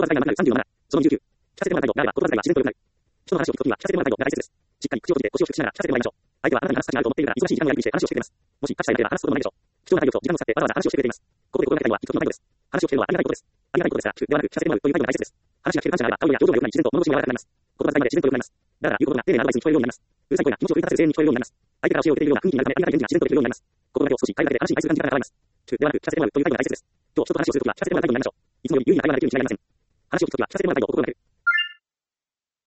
葉遣いがなくなる37。その29。聞かせてもらいたいと、なれば言葉遣いが自然と良くなる。人の話を聞くときは聞かせてもらいたいとが大切です。しっかり口を閉じて腰を低くしながら聞かせてもらいましょう。相手はあなたに話す価値があると思っているから忙しい時間をやりくりして話をしてくれます。もし価値さえなければ話すこともないでしょう。貴重な体力と時間を使ってわざわざ話をしてくれています。ここで心がけたいのは聞くことのないことです。話を聞くのはありがたいことです。ありがたいことですが、聞くではなく聞かせてもらうという態度が大切です。話が聞ける感じがあれば、顔色や表情が良くなり、自然と物腰も柔らかくなります。言葉遣いまで自然と良くなります。だから言うことが丁寧なアドバイスに聞こえるようになります。うるさい声が気持ちを奮い立たせる声援に聞こえるようになります。相手から教えを受けているような雰囲気になるため、ありがたい返事が自然と聞けるようになります。心がけを少し変えるだけで話に愛する感じが変わります。聞くではなく聞かせてもらうという態度が大切です。今日人と話をするときは聞かせてもらいたいとなりましょう。いつもより優位な会話ができるに違いありません。話を聞くときは聞かせてもらいたいと心がける。